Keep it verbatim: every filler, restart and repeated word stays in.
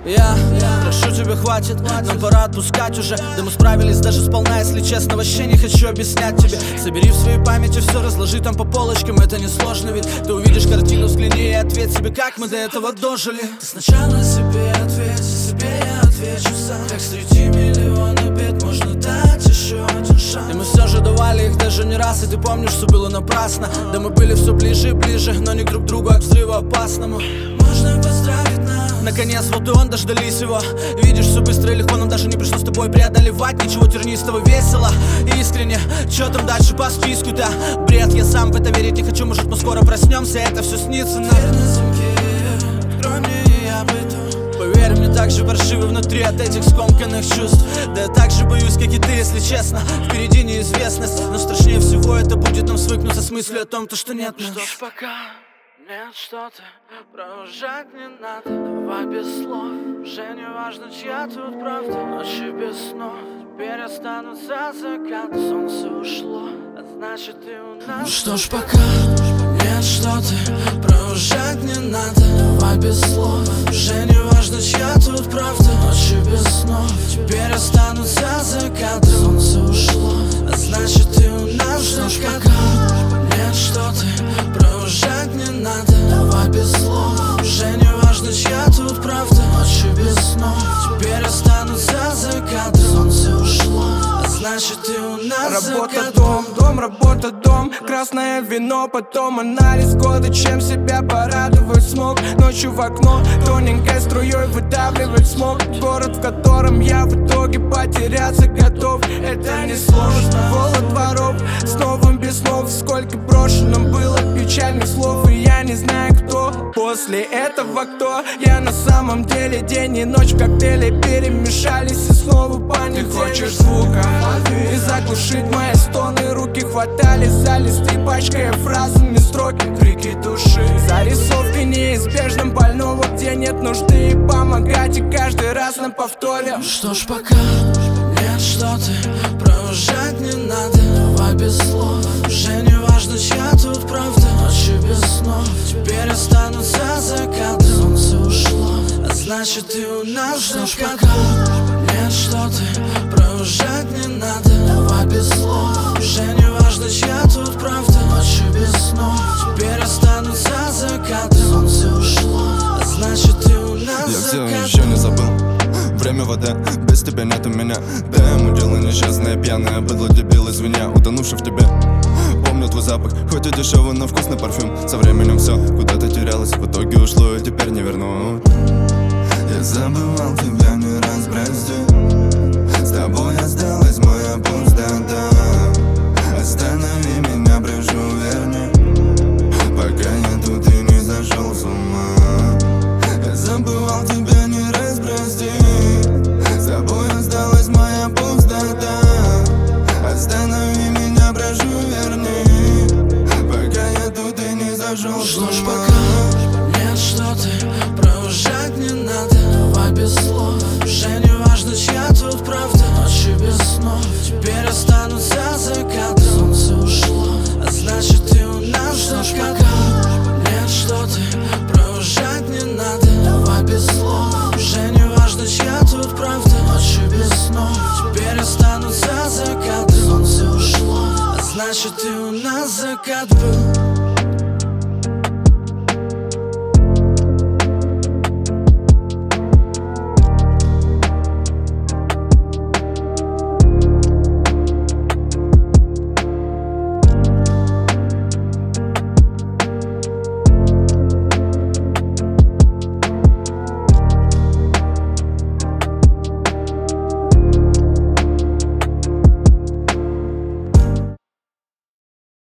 Я прошу тебя, хватит, нам пора отпускать уже. Да мы справились даже сполна, если честно, вообще не хочу объяснять тебе. Собери в своей памяти все, разложи там по полочкам, это не сложно, ведь ты увидишь картину, взгляни и ответь себе, как мы до этого дожили. Ты сначала себе ответь, себе я отвечу сам. Как среди миллиона бед можно дать еще один шанс. И мы все же давали их даже не раз, и ты помнишь, все было напрасно. Да мы были все ближе и ближе, но не друг к другу, а к взрыву опасному. Можно поздравить нас, наконец, вот и он, дождались его. Видишь, все быстро и легко, нам даже не пришлось с тобой преодолевать. Ничего тернистого, весело и искренне. Че там дальше по списку-то? Бред, я сам в это верить не хочу. Может, мы скоро проснемся, это все снится нам. Дверь на замке, открой мне, и я выйду. Поверь, мне так же паршиво внутри от этих скомканных чувств. Да я так же боюсь, как и ты, если честно. Впереди неизвестность, но страшнее всего это будет нам свыкнуться с мыслью о том, то, что нет нас. Что ж, пока нет что-то, провожать не надо. Давай без слов, уже не важно, чья тут правда. Ночи без снов, теперь останутся закаты. Солнце ушло, а значит и у нас. Ну что ж, пока нет что-то, провожать не надо. Давай без слов, уже не важно, чья тут правда. Ночи без снов, теперь останутся закаты. Солнце ушло, а значит и у нас. Что ж, пока нет что-то, провожать не надо. Давай без слов, уже не важно, чья тут правда. Ночи без снов, теперь останутся закаты. Солнце ушло, а значит и у нас Работа, закат. дом, дом, работа, дом. Красное вино, потом анализ года. Чем себя порадовать смог? Ночью в окно, тоненькой струей выдавливать смог. Город, в котором я в итоге потеряться готов. Это не сложно, голод дворов, с новым без снов. Сколько брошено было печальных слов, и я не знаю, кто после этого кто. Я на самом деле день и ночь в коктейле перемешались, и снова понедельник. Ты хочешь звука и заглушить мои стоны. Руки хватались за листы, пачкая фразами строки, крики души. Зарисовки неизбежным больного, где нет нужды и помогать, и каждый раз на повторе. Ну что ж, пока нет что-то, провожать не надо. Давай без слов, уже не важно, чья тут правда. Ночи без снов, теперь останутся закаты. Солнце ушло, а значит и у нас. Что ж, пока нет что-то, провожать не надо. Давай без слов, уже не важно, чья тут правда. Ночи без снов, теперь останутся закаты. Солнце ушло, а значит и у нас закаты. Я все еще не забыл. Время вода, без тебя нет у меня. Да, ему дело несчастное, пьяное быдло, дебил, извиня, утонувший в тебе. Помню твой запах, хоть и дешевый, но вкусный парфюм. Со временем все куда-то терялось, в итоге ушло, и теперь не верну. Я забывал тебя не раз, прости. С тобой осталась моя пустота. Останови меня, прошу, верни, пока я тут и не зашел с ума. Я забывал тебя не раз, прости. С тобой осталась моя пустота. Останови меня, прошу, верни, пока я тут и не зашел с ума. Что ж, пока нет что-то, провожать не надо. Давай без слов, уже не важно, чья тут правда. Ночи без снов, теперь останутся закаты. Солнце ушло, а значит и у нас. Что ж, пока нет что-то, провожать не надо. Давай без слов, уже не важно, чья тут правда. Ночи без снов, теперь останутся закаты. Солнце ушло, а значит и у нас закат был.